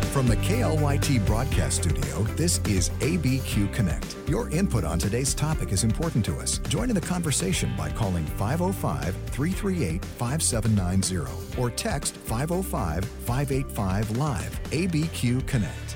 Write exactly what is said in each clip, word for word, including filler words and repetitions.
From the K L Y T broadcast studio, this is A B Q Connect. Your input on today's topic is important to us. Join in the conversation by calling five oh five, three three eight, five seven nine zero or text five oh five, five eight five, live. A B Q Connect.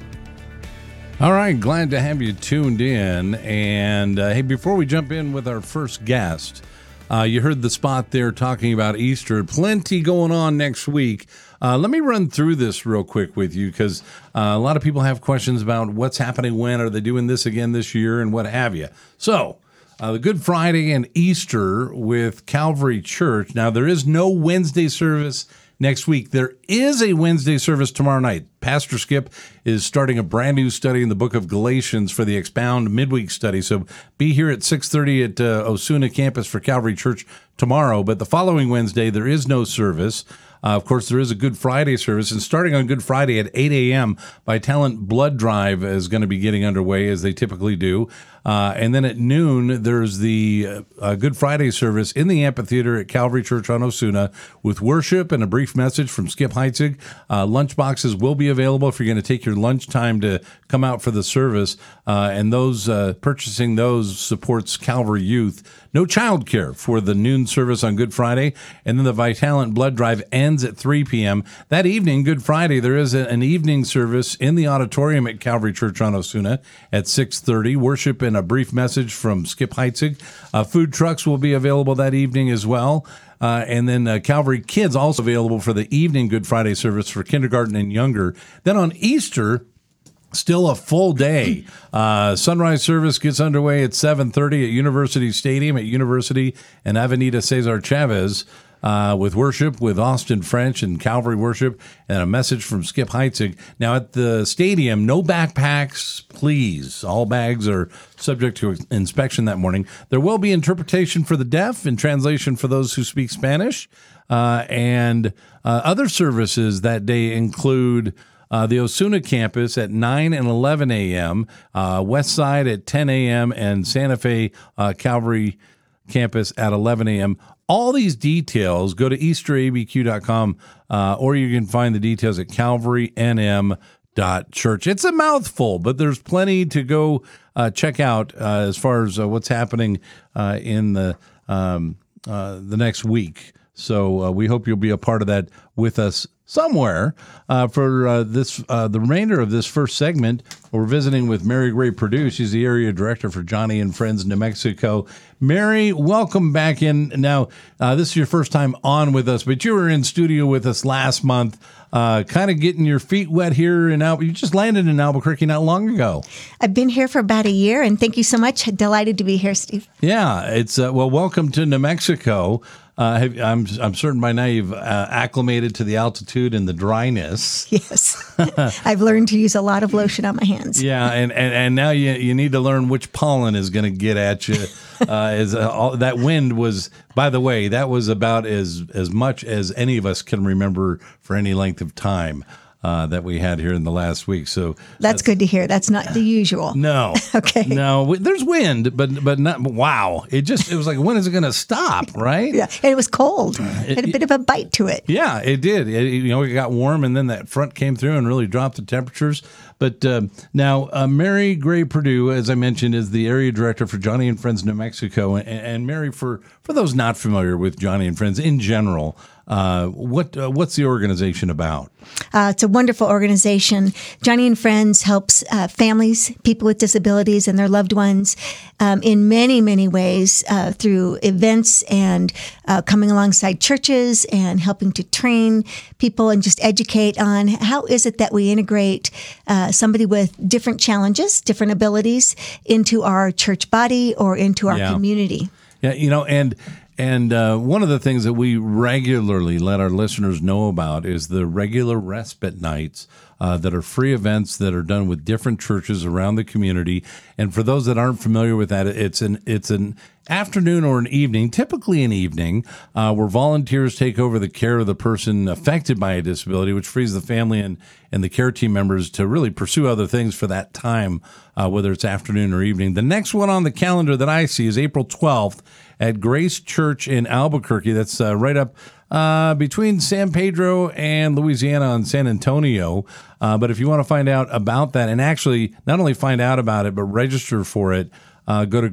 All right, glad to have you tuned in. And uh, hey, before we jump in with our first guest, uh, you heard the spot there talking about Easter. Plenty going on next week. Uh, let me run through this real quick with you because uh, a lot of people have questions about what's happening when, are they doing this again this year, and what have you. So, uh, the Good Friday and Easter with Calvary Church. Now, there is no Wednesday service next week. There is a Wednesday service tomorrow night. Pastor Skip is starting a brand new study in the book of Galatians for the Expound midweek study. So be here at six thirty at uh, Osuna campus for Calvary Church tomorrow. But the following Wednesday, there is no service. Uh, of course, there is a Good Friday service, and starting on Good Friday at eight a.m., Vitalent Blood Drive is going to be getting underway, as they typically do. Uh, and then at noon, there's the uh, Good Friday service in the amphitheater at Calvary Church on Osuna with worship and a brief message from Skip Heitzig. Uh, lunch boxes will be available if you're going to take your lunch time to come out for the service. Uh, and those uh, purchasing those supports Calvary Youth. No childcare for the noon service on Good Friday. And then the Vitalent Blood Drive ends at three p.m. That evening, Good Friday, there is a, an evening service in the auditorium at Calvary Church on Osuna at six thirty. Worship and a brief message from Skip Heitzig. Uh, food trucks will be available that evening as well. Uh, and then uh, Calvary Kids also available for the evening Good Friday service for kindergarten and younger. Then on Easter, still a full day. Uh, sunrise service gets underway at seven thirty at University Stadium at University and Avenida Cesar Chavez uh, with worship with Austin French and Calvary Worship and a message from Skip Heitzig. Now at the stadium, no backpacks, please. All bags are subject to inspection that morning. There will be interpretation for the deaf and translation for those who speak Spanish. Uh, and uh, other services that day include Uh, the Osuna campus at nine and eleven a.m., uh, West Side at ten a.m., and Santa Fe uh, Calvary campus at eleven a.m. All these details, go to easter a b q dot com, uh, or you can find the details at calvary n m dot church. It's a mouthful, but there's plenty to go uh, check out uh, as far as uh, what's happening uh, in the um, uh, the next week. So uh, we hope you'll be a part of that with us somewhere. Uh, for uh, this, uh, the remainder of this first segment, we're visiting with Mary Gray Purdue. She's the area director for Johnny and Friends New Mexico. Mary, welcome back in. Now, uh, this is your first time on with us, but you were in studio with us last month, uh, kind of getting your feet wet here in Al- You just landed in Albuquerque not long ago. I've been here for about a year, and thank you so much. Delighted to be here, Steve. Yeah, it's uh, well, welcome to New Mexico. Uh, have, I'm I'm certain by now you've uh, acclimated to the altitude and the dryness. Yes, I've learned to use a lot of lotion on my hands. Yeah, and, and, and now you you need to learn which pollen is going to get at you. Uh, as uh, all, that wind was, by the way, that was about as as much as any of us can remember for any length of time. Uh, that we had here in the last week. So that's, that's good to hear. That's not the usual. No. Okay. No, there's wind, but but not. Wow. It just it was like, when is it going to stop? Right. Yeah. And it was cold. It had a bit of a bite to it. Yeah, it did. It, you know, it got warm, and then that front came through and really dropped the temperatures. But uh, now, uh, Mary Gray Purdue, as I mentioned, is the area director for Johnny and Friends New Mexico. And, and Mary, for for those not familiar with Johnny and Friends in general, uh, what uh, what's the organization about? Uh, it's a wonderful organization. Johnny and Friends helps uh, families, people with disabilities, and their loved ones um, in many, many ways uh, through events and uh, coming alongside churches and helping to train people and just educate on how is it that we integrate uh, somebody with different challenges, different abilities into our church body or into our yeah. community. Yeah, you know, and And uh, one of the things that we regularly let our listeners know about is the regular respite nights uh, that are free events that are done with different churches around the community. And for those that aren't familiar with that, it's an it's an afternoon or an evening, typically an evening, uh, where volunteers take over the care of the person affected by a disability, which frees the family and, and the care team members to really pursue other things for that time, uh, whether it's afternoon or evening. The next one on the calendar that I see is April twelfth at Grace Church in Albuquerque. That's uh, right up uh, between San Pedro and Louisiana and San Antonio. Uh, but if you want to find out about that, and actually not only find out about it, but register for it, uh, go to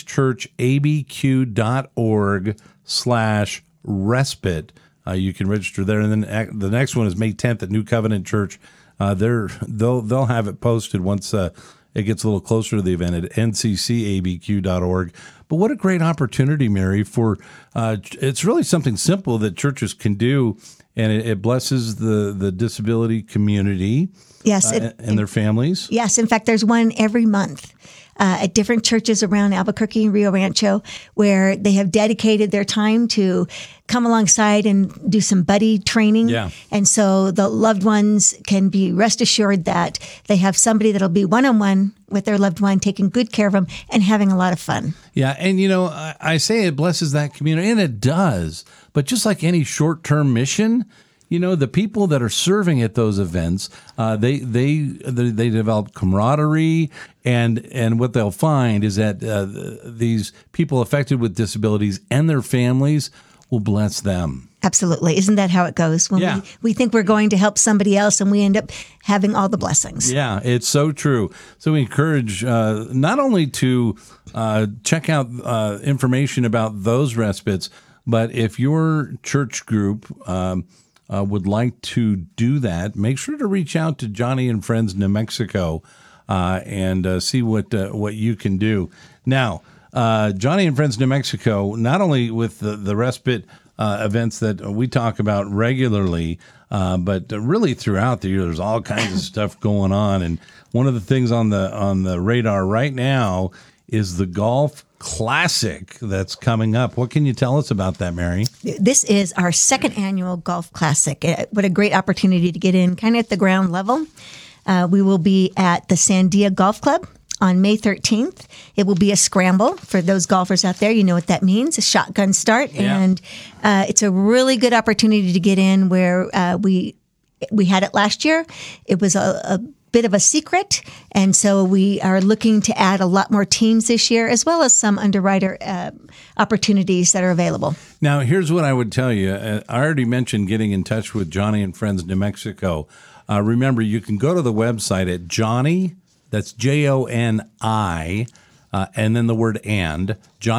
gracechurchabq.org slash respite. Uh, you can register there. And then the next one is May tenth at New Covenant Church. Uh, they're, they'll, they'll have it posted once uh, it gets a little closer to the event at n c c a b q dot org. But what a great opportunity, Mary, for uh, it's really something simple that churches can do, and it, it blesses the, the disability community. Yes, uh, it, and their families. Yes, in fact, there's one every month uh, at different churches around Albuquerque and Rio Rancho where they have dedicated their time to come alongside and do some buddy training. Yeah. And so the loved ones can be rest assured that they have somebody that'll be one-on-one with their loved one, taking good care of them and having a lot of fun. Yeah, and you know, I, I say it blesses that community, and it does. But just like any short-term mission, you know, the people that are serving at those events, uh, they, they they they develop camaraderie, and and what they'll find is that uh, these people affected with disabilities and their families will bless them. Absolutely. Isn't that how it goes? When Yeah. we, we think we're going to help somebody else and we end up having all the blessings. Yeah, it's so true. So we encourage uh, not only to uh, check out uh, information about those respites, but if your church group um, uh, would like to do that, make sure to reach out to Johnny and Friends New Mexico uh, and uh, see what uh, what you can do. Now, uh, Johnny and Friends New Mexico, not only with the, the respite uh, events that we talk about regularly, uh, but really throughout the year, there's all kinds of stuff going on. And one of the things on the on the radar right now is the Golf Classic that's coming up. What can you tell us about that, Mary? This is our second annual Golf Classic. Uh, What a great opportunity to get in kind of at the ground level. Uh, we will be at the Sandia Golf Club on May thirteenth. It will be a scramble for those golfers out there. You know what that means, a shotgun start. Yeah. And uh, it's a really good opportunity to get in where uh, we we had it last year. It was a, a bit of a secret. And so we are looking to add a lot more teams this year, as well as some underwriter uh, opportunities that are available. Now, here's what I would tell you. Uh, I already mentioned getting in touch with Johnny and Friends New Mexico. Uh, remember, you can go to the website at Johnny, that's J O N I, uh, and then the word and,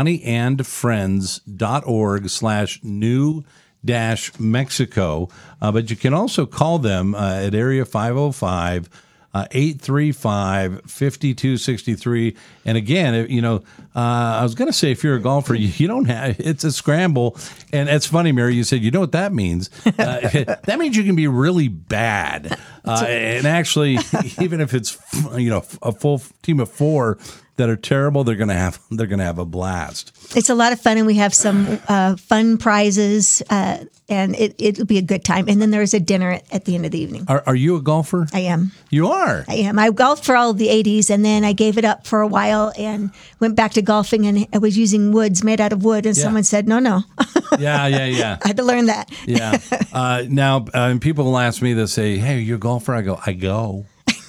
johnnyandfriends.org slash new dash Mexico. Uh, but you can also call them uh, at area five oh five, eight three five, five two six three. And again, you know, uh, I was going to say, if you're a golfer, you, you don't have, it's a scramble. And it's funny, Mary, you said, you know what that means? Uh, that means you can be really bad. Uh, and actually, even if it's, you know, a full team of four that are terrible, they're going to have, they're going to have a blast. It's a lot of fun, and we have some uh, fun prizes, uh, and it, it'll be a good time. And then there's a dinner at, at the end of the evening. Are, are you a golfer? I am. You are? I am. I golfed for all of the eighties, and then I gave it up for a while and went back to golfing, and I was using woods made out of wood, and Yeah. someone said, no, no. Yeah, yeah, yeah. I had to learn that. Yeah. Uh, now, uh, and people will ask me, they'll say, hey, you're a golfer? I go, I go.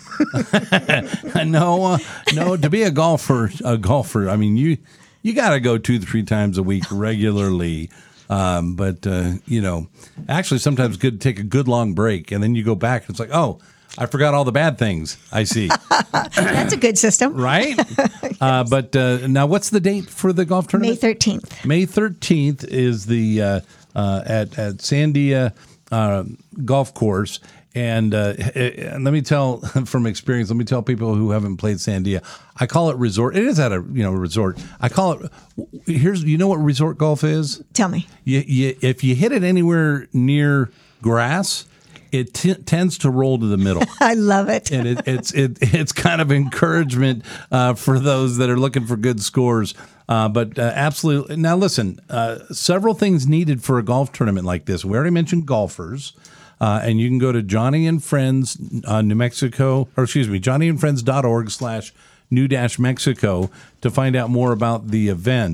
no, uh, no. To be a golfer, a golfer. I mean, you you got to go two, three times a week regularly. Um, but uh, you know, actually, sometimes it's good to take a good long break, and then you go back, and it's like, oh, I forgot all the bad things. I see. That's a good system. Right? Yes. Uh, but uh, now, what's the date for the golf tournament? May thirteenth. May thirteenth is the uh, uh, at at Sandia uh, Golf Course. And uh, and let me tell from experience, let me tell people who haven't played Sandia, I call it resort. It is at a you know resort. I call it, here's, you know what resort golf is? Tell me. You, you, if you hit it anywhere near grass, it t- tends to roll to the middle. I love it. And it, it's it, it's kind of encouragement uh, for those that are looking for good scores. Uh, but uh, absolutely. Now, listen, uh, several things needed for a golf tournament like this. We already mentioned golfers. Uh, and you can go to Johnny and Friends, uh, New Mexico, or excuse me, johnnyandfriends.org slash new dash Mexico to find out more about the event.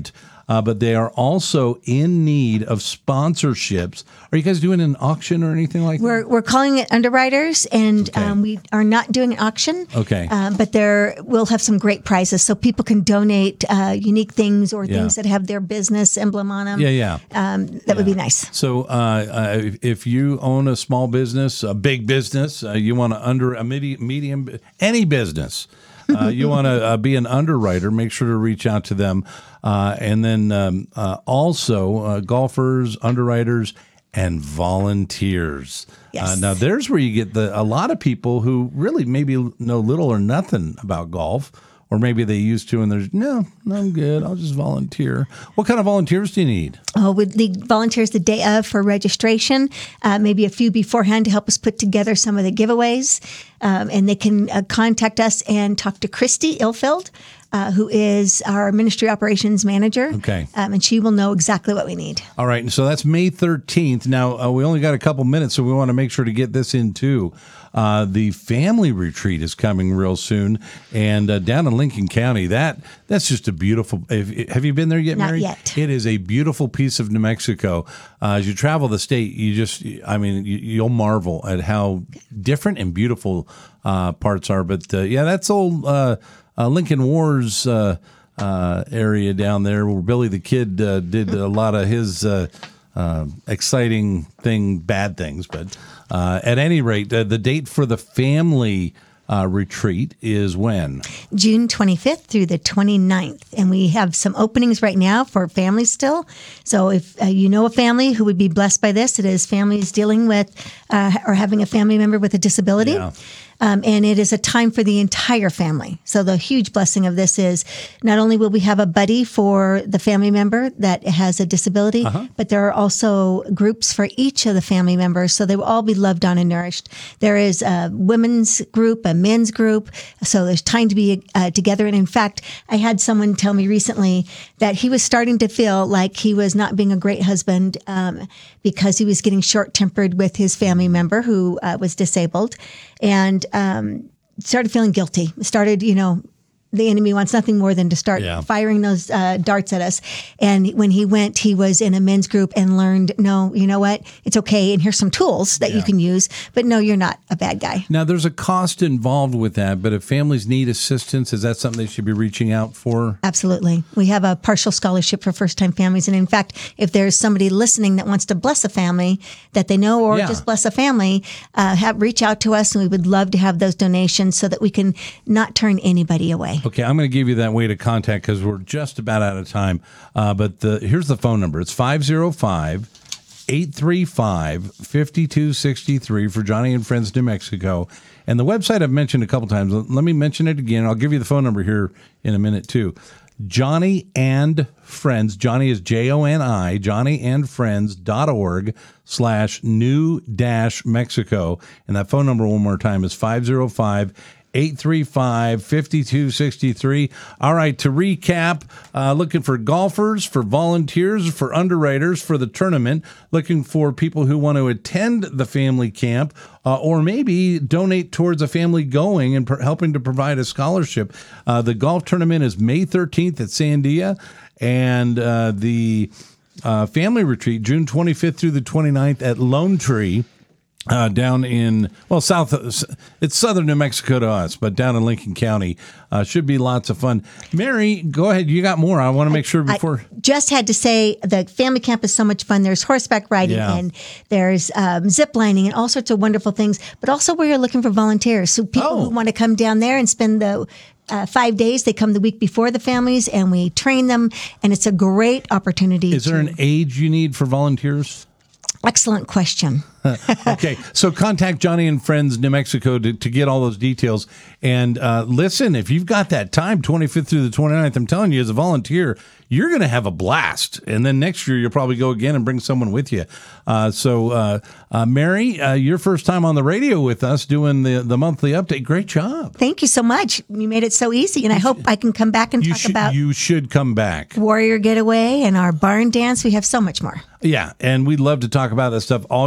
uh, but they are also in need of sponsorships. Are you guys doing an auction or anything like We're that? we're calling it Underwriters, and Okay. um, we are not doing an auction. Okay. Um, but there we'll have some great prizes, so people can donate uh, unique things or Yeah. things that have their business emblem on them. Yeah, yeah. Um, that would be nice. So, uh, uh, if- if you own a small business, a big business, uh, you want to under a medi- medium, any business, uh, you want to uh, be an underwriter, make sure to reach out to them. Uh, and then um, uh, also uh, golfers, underwriters, and volunteers. Yes. Uh, now, there's where you get the a lot of people who really maybe know little or nothing about golf. Or maybe they used to, and there's, no, I'm good. I'll just volunteer. What kind of volunteers do you need? Oh, we need volunteers the day of for registration, uh, maybe a few beforehand to help us put together some of the giveaways. Um, and they can uh, contact us and talk to Christy Ilfeld, uh, who is our ministry operations manager. Okay. Um, and she will know exactly what we need. All right, and so that's May thirteenth. Now, uh, we only got a couple minutes, so we want to make sure to get this in too. Uh, the family retreat is coming real soon, and uh, down in Lincoln County, that that's just a beautiful. If, have you been there yet, Not Mary? yet. It is a beautiful piece of New Mexico. Uh, as you travel the state, you just, I mean, you, you'll marvel at how different and beautiful uh, parts are. But uh, yeah, that's old uh, uh, Lincoln Wars uh, uh, area down there where Billy the Kid uh, did a lot of his uh, uh, exciting thing, bad things. But uh, at any rate, uh, the date for the family uh, retreat is when? June twenty-fifth through the twenty-ninth. And we have some openings right now for families still. So if uh, you know a family who would be blessed by this, it is families dealing with uh, or having a family member with a disability. Yeah. Um, and it is a time for the entire family. So the huge blessing of this is not only will we have a buddy for the family member that has a disability, Uh-huh. but there are also groups for each of the family members. So they will all be loved on and nourished. There is a women's group, a men's group. So there's time to be uh, together. And in fact, I had someone tell me recently that he was starting to feel like he was not being a great husband um, because he was getting short-tempered with his family member who uh, was disabled. And um, started feeling guilty. Started, you know, the enemy wants nothing more than to start Yeah. firing those uh, darts at us. And when he went, he was in a men's group and learned, no, you know what? It's okay. And here's some tools that you Yeah. can use. But no, you're not a bad guy. Now, there's a cost involved with that, but if families need assistance, is that something they should be reaching out for? Absolutely. We have a partial scholarship for first-time families. And in fact, if there's somebody listening that wants to bless a family that they know or Yeah. just bless a family, uh, have reach out to us, and we would love to have those donations so that we can not turn anybody away. Okay, I'm going to give you that way to contact because we're just about out of time. Uh, but the, here's the phone number. It's five oh five, eight three five, five two six three for Johnny and Friends New Mexico. And the website I've mentioned a couple times. Let me mention it again. I'll give you the phone number here in a minute, too. Johnny and Friends. Johnny is J O N I, johnny and friends dot org slash new dash Mexico. And that phone number one more time is five oh five, eight three five, five two six three. All right, to recap, uh, looking for golfers, for volunteers, for underwriters, for the tournament, looking for people who want to attend the family camp, uh, or maybe donate towards a family going and pr- helping to provide a scholarship. Uh, the golf tournament is May thirteenth at Sandia, and uh, the uh, family retreat, June twenty-fifth through the twenty-ninth at Lone Tree. Uh, down in, well, south, it's southern New Mexico to us, but down in Lincoln County. Uh, should be lots of fun. Mary, go ahead. You got more. I want to make sure before. I just had to say the family camp is so much fun. There's horseback riding Yeah. and there's um, zip lining and all sorts of wonderful things, but also where you're looking for volunteers. So people Oh. who want to come down there and spend the uh, five days, they come the week before the families and we train them. And it's a great opportunity. Is there to- an age you need for volunteers? Excellent question. Okay, so contact Johnny and Friends New Mexico to, to get all those details. And uh, listen, if you've got that time, twenty-fifth through the twenty-ninth, I'm telling you, as a volunteer, you're going to have a blast. And then next year, you'll probably go again and bring someone with you. Uh, so, uh, uh, Mary, uh, your first time on the radio with us doing the, the monthly update. Great job. Thank you so much. You made it so easy. And I hope I can come back and You talk should, about you should come back. Warrior Getaway and our barn dance. We have so much more. Yeah, and we'd love to talk about that stuff all year long.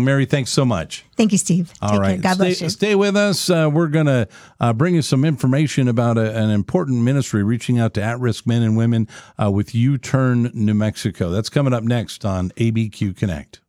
along. Mary, thanks so much. Thank you, Steve. All Take right. care. God stay, bless you. Stay with us. Uh, we're going to uh, bring you some information about a, an important ministry reaching out to at-risk men and women uh, with U-Turn New Mexico. That's coming up next on A B Q Connect.